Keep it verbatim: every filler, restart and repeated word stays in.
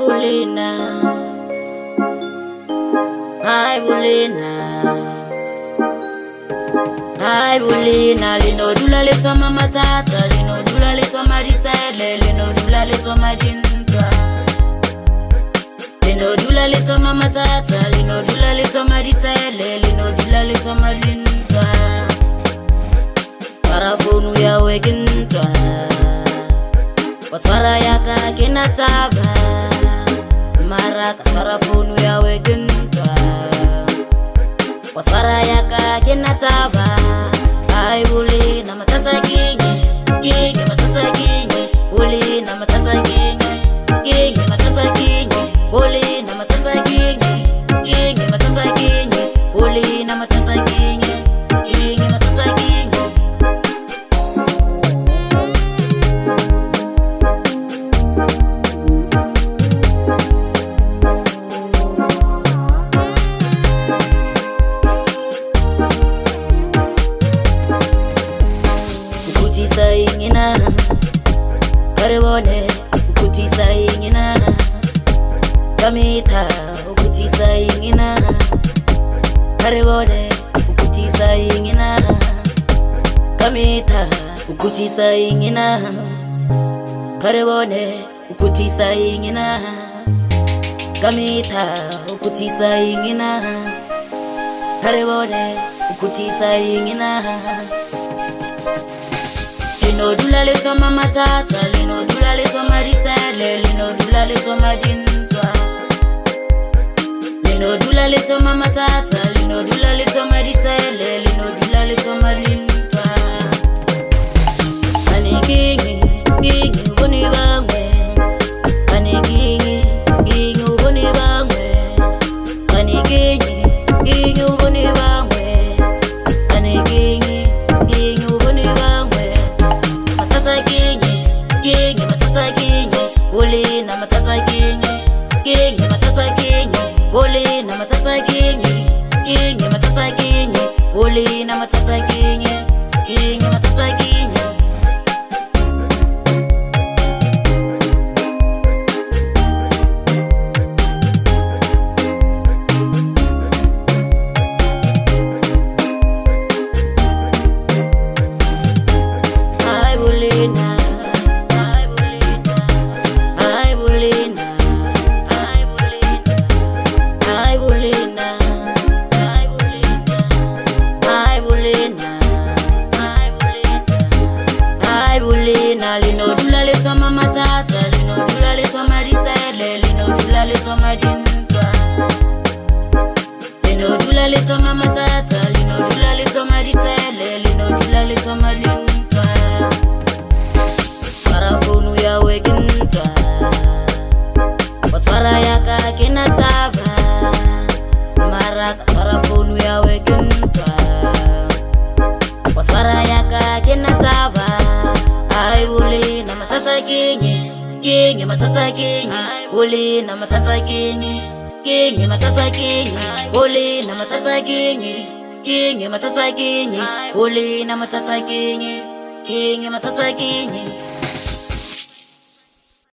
Bulina, hi Bulina, hi Bulina. Lino dula le toma matata, lino dula le toma ditele, lino dula le toma dintra. Lino dula le toma matata, lino dula le toma ditele, lino dula le toma dintra. Parafonu ya wegintra, watwara yaka kinataba. Maraka parafonu ya wegintra, watwara yaka kinataba. Ai Bulina matata kinye, kinye matata kinye, Bulina matata kinye, kinye matata kinye, Bulina matata kinye, kinye matata kinye, Bulina matata kinye, kinye matata kinye. Sayingina karibone ukuti sayingina kamita ukuti sayingina karibone ukuti sayingina kamita ukuti sayingina karibone ukuti sayingina kamita ukuti sayingina karibone ukuti sayingina. Lino dula le toma matata, lino dula le toma ditele, lino dula le toma dintwa. Lino dula le toma matata, lino dula le toma ditele, lino dula le toma dintwa. Ane kingi, kingi uboni bangwe. Ane kingi, kingi uboni bangwe. Ane kingi, kingi uboni bangwe. Ane kingi, kingi uboni bangwe. Matata kinye, kinye matata kinye, Bulina matata kinye, kinye matata kinye, Bulina matata kinye, kinye matata kinye, Bulina matata kinye, kinye matata kinye. Lino dula le toma matata, lino dula le toma ditele, lino dula le toma dintwa. Lino dula le toma matata, lino dula le toma ditele, lino dula le toma dintwa. Parafonu ya wegintra, watwara yaka kinataba. Maraka parafonu ya wegintra, watwara yaka kinataba. Ai Bulina matata kinye, kinye matata kinye, Bulina matata kinye, kinye matata kinye, Bulina matata kinye, kinye matata kinye, Bulina matata kinye, kinye matata kinye.